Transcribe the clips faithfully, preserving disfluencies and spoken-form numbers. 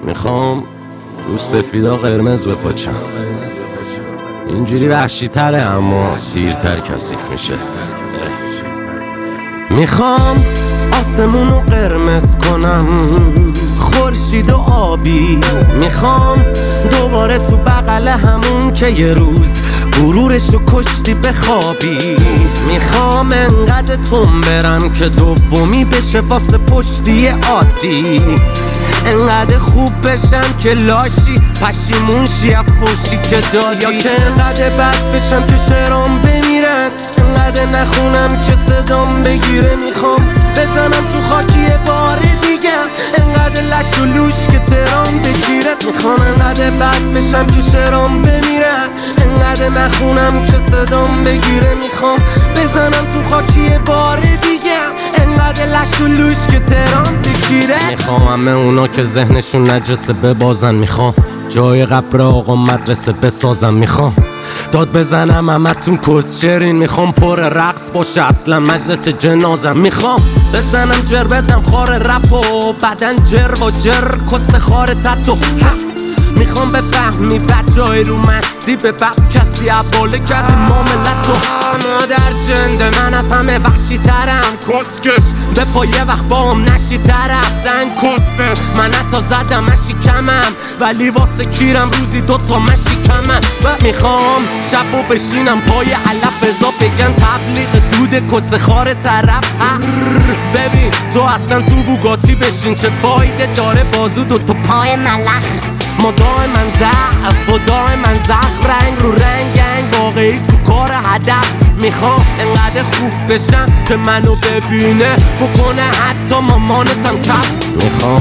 میخوام رو سفیدا قرمز بپاچم، اینجوری وحشی تره اما دیرتر کثیف میشه. میخوام آسمونو قرمز کنم، خورشید و آبی. میخوام دوباره تو بغل همون که یه روز غرورشو کشتی بخوابی. میخوام انقدر تون برم که دومی بشه واسه پشتی عادی، انقدر خوب بشم که لاشی پشیمون شی افوشی که دادی، یا که انقدر بد بشم که شعرام بمیرن، انقدر نخونم که صدام بگیره. میخوام بزنم تو خاکی بار دیگه، انقدر لش و لوش که ترام بگیره. میخوام انقدر بد بشم که شعرام بمیرن، انقدر نخونم که صدام بگیره. میخوام بزنم تو خاکی بار دیگه، انقدر لش و لوش که ترام بگیره. میخوام همه اونا که ذهنشون نجسه ببازن، میخوام جای قبر آقا مدرسه بسازم. میخوام داد بزنم همتون کسچرین، میخوام پر رقص باشه اصلا مجلس جنازم. میخوام بزنم جر بدم خار رپ و بدن جر و جر کس خار تتو. میخوام بفهمی بد جای رو مستی به بب کسی عباله کرد معاملتو. مادر جنده من از همه وحشی ترم، کسکش به پایه وقت با هم نشی طرف زن کسه. من حتی زدم مشی کمم ولی واسه کیرم روزی دوتا مشی کمم. و میخوام شب و بشینم پای علف ازا بگن تبلیغ دود کس خار طرف. ببین تو اصلا تو بوگاتی بشین چه فایده داره بازو دوتا پای ملخ. ما دائما ضعف و دائما زخم، رنگ رو رنگنگ واقعی تو کار هدف. میخوام انقدر خوب بشم که منو ببینه بکنه حتی مامانتم کف. میخوام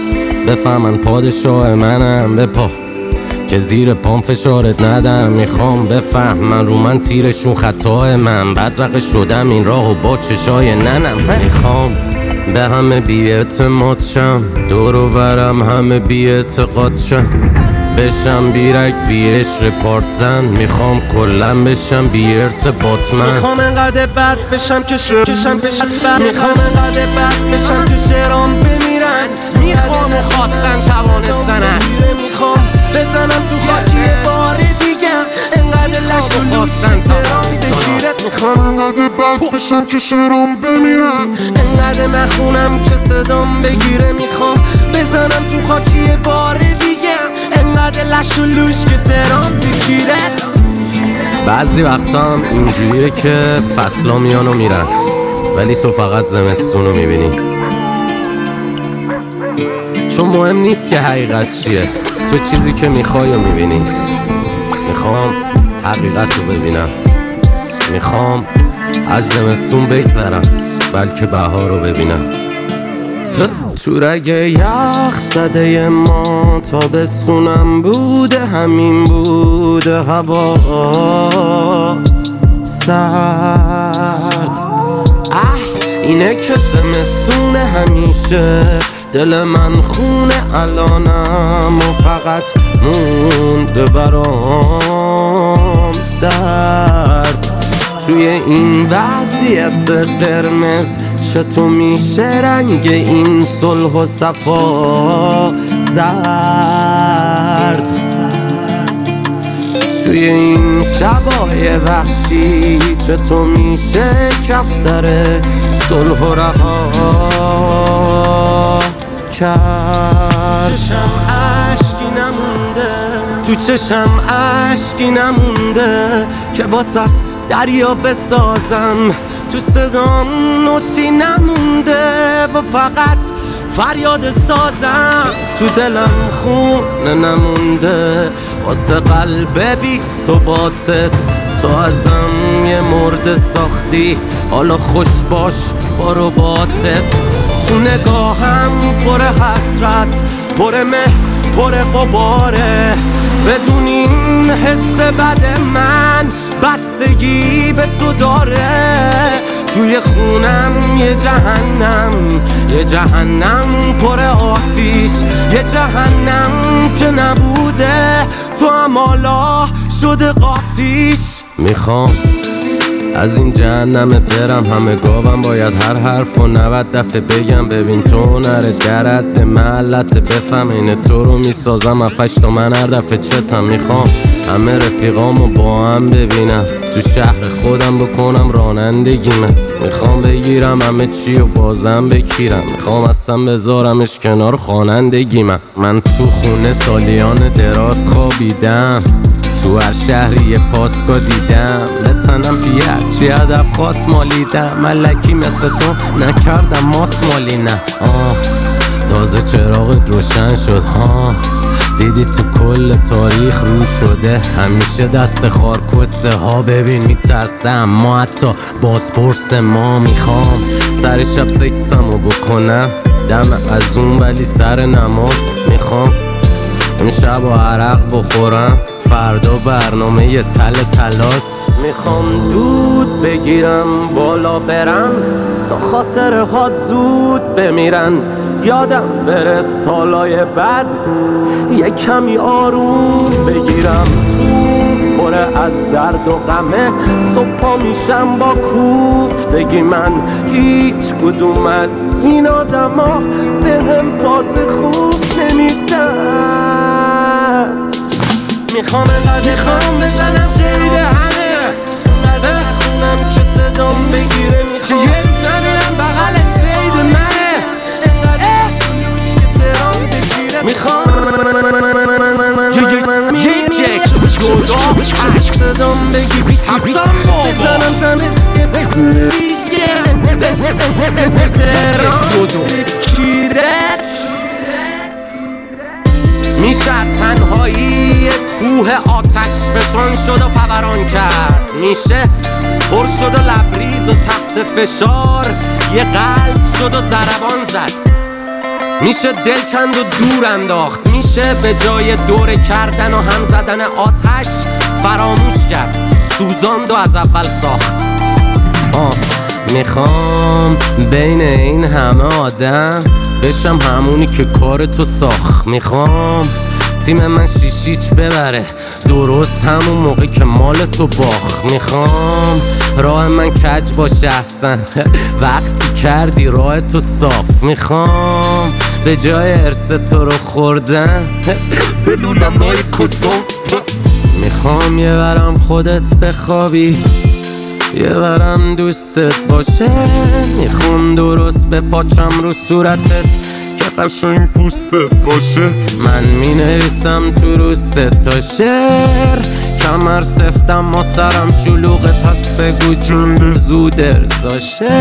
بفهمن پادشاه منم بپا که زیر پام فشارت ندم. میخوام بفهمن رو من تیرشون خطای من، بدرقه شدم این راهو با چشای ننم. میخوام به همه بی اعتماد شم، دور و برم همه بی اعتقاد شم، بشم بیرک بی عشق پارت زن. میخوام کلن بشم بی ارتباط من. میخوام انقدر بد بشم که شرشم بشم بد. میخوام انقدر بد بشم که شعرام بمیرن. میخوام و خواستن توانستن است. میخوام بزنم تو خاکی بار دیگه، انقدر لش و خواستن توانستن است. میخوام انقدر بد بشم که شعرام بمیرن، انقدر نخونم که صدام بگیره. میخوام بزنم تو خاکی بار دیگه، انقدر لش و لوش که ترام بگیره. بعضی وقتا هم اینجوریه که فصلا میان و میرن ولی تو فقط زمستون رو میبینی، چون مهم نیست که حقیقت چیه، تو چیزی که میخوای رو میبینی. میخوام حقیقت رو ببینم، میخوام از زمستون بگذرم بلکه بهار رو ببینم. تو رگ یخ زده ما تابستونم بوده، همین بوده هوا سرد. اه اینه که زمستونه همیشه، دل من خونه الانم و فقط مونده برام درد. توی این وضعیت قرمز چطور میشه رنگ این صلح و صفا زرد؟ توی این شبای وحشی چطور میشه کفتر صلح و رها کرد؟ چشم عشقی نمونده، تو چشم عشقی نمونده که باست دریا بسازم، تو صدام نوتی نمونده و فقط فریاد سازم. تو دلم خونه نمونده واسه قلب بی ثباتت، تو ازم یه مرد ساختی حالا خوش باش با رباطت. تو نگاهم پر حسرت، پر مه، پر قباره، بدون این حس بد من بستگی به تو داره. توی خونم یه جهنم، یه جهنم پر آتیش، یه جهنم که نبوده تو هم حالا شده قاتیش. میخوام از این جهنم برم همه گاوم باید هر حرف و نود دفعه بگم ببین تو نره درد به محلت بفهم این تو رو میسازم افش تا من هر دفعه چتم میخوام همه رفیقامو با هم ببینم تو شهر خودم بکنم رانندگیمه میخوام بگیرم همه چی و بازم بکیرم میخوام اصلا بذارمش کنار خوانندگی من من تو خونه سالیان دراز خوابیدم تو هر شهری یه پاسکا دیدم بتنم بیه چی هدف خواست مالیدم ملکی مثل تو نکردم ماس مالی نه آه تازه چراغت روشن شد ها دیدی تو کل تاریخ رو شده همیشه دست خارکسته ها ببین میترسه اما حتی بازپرس ما میخوام سر شب سکسمو بکنم دم از اون ولی سر نماز میخوام امشب و عرق بخورم فردا برنامه یه تل تلاس میخوام دود بگیرم بالا برم تا خاطرهات زود بمیرن یادم بره سالای بعد یه کمی آروم بگیرم پره از درد و غمه صبحا میشم با کوفتگی من هیچ کدوم از این آدم ها به هم باز خوب نمیدن میخوام انقدر میخوام بزنم شهید همه انقدر خونم که صدام بگیره میخوام که یه روز نمیرم بغلت سید منه انقدر که ترام بگیره میخوام یک یک جدا هشت صدام بگیری حسن بابا بزنم تمیز که بگیره ترام بگیرت میشه تنهایی کوه آتش فشان شد و فوران کرد میشه پر شد و لبریز و تحت فشار یه قلب شد و ضربان زد میشه دل کند و دور انداخت میشه به جای دوره کردن و هم زدن آتش فراموش کرد سوزاند و از اول ساخت آه میخوام بین این همه آدم بشم همونی که کار تو ساخت میخوام تیم من شیشیچ ببره درست همون موقع که مال تو باخت میخوام راه من کج باشه احسن وقتی کردی راه تو صاف میخوام به جای ارث تو رو خوردن بدونم نای کسوم میخوام یه برم خودت بخوابی یه برم دوستت باشه میخوام درست به پاچم رو صورتت که قشنگ پوستت باشه من مینریسم تو رو سه تا شعر کمر سفتم ما سرم شلوغه پس بگو جون زود ارزاشه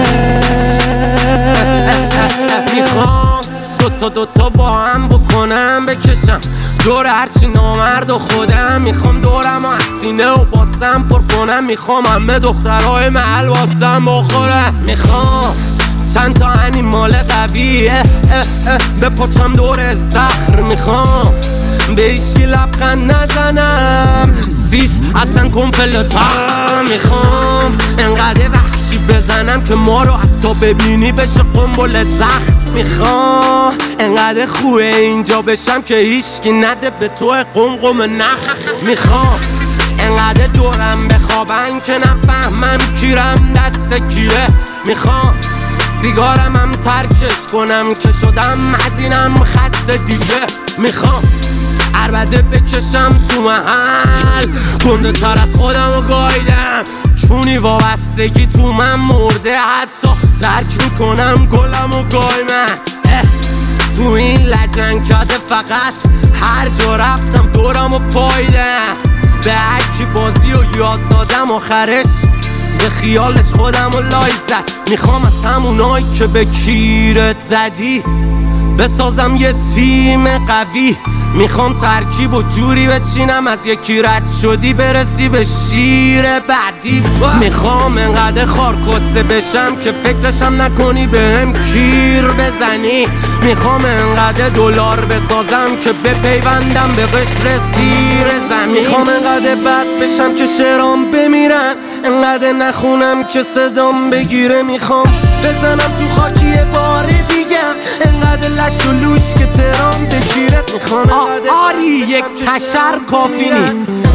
میخوام دوتا دوتا با هم بکنم بکشم دور هرچی نامرد و خودم میخوام دورم و از سینه و باسم پر کنم میخوام همه دخترهای محل واسم بخورم میخوام چند تا انیمال قویه به پاچم دور صخر میخوام به ایشکی لبخند نزنم سیس اصلا کمپلتم میخوام انقدر وحشی بزنم که ما رو حتی ببینی بشه قنبله زخم میخوام انقدر خوبه اینجا بشم که هیچکی نده به تو قمقم نخ میخوام انقدر دورم بخوابن که نفهمم کیرم دست کیه میخوام سیگارم هم ترکش کنم که شدم مزینم خسته دیگه میخوام عربده بکشم تو محل گنده تر از خودم رو گایدم چونی وابستگی تو من مرده حتی ترک میکنم گلم و گای من تو این لجنکده فقط هر جا رفتم دورم و پایدم به هرکی بازی رو یاد دادم آخرش به خیالش خودم رو لای زد میخوام از همونایی که به کیرت زدی بسازم یه تیم قوی میخوام ترکیب و جوری بچینم از یکی رد شدی برسی به شیر بعدی میخوام انقدر خارکسته بشم که فکرشم نکنی بهم کیر بزنی میخوام انقدر دلار بسازم که بپیوندم به قشر سیر زمین میخوام انقدر بد بشم که شعرام بمیرن انقدر نخونم که صدام بگیره میخوام بزنم تو خاکی بار دیگم انقدر لش و لوش که ترام بگیرت میخوام آری یک کشر کافی نیست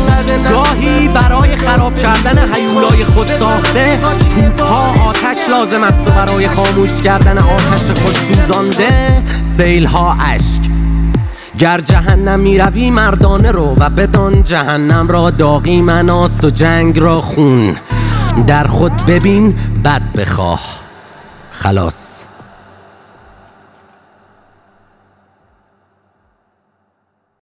گاهی برای خراب کردن هیولای خود ساخته توپ‌ها آتش لازم است و برای خاموش کردن آتش خود سوزانده سیل‌ها اشک. گر جهنم می روی مردانه رو و بدان جهنم را داغی مناست و جنگ را خون. در خود ببین بد بخواه. خلاص.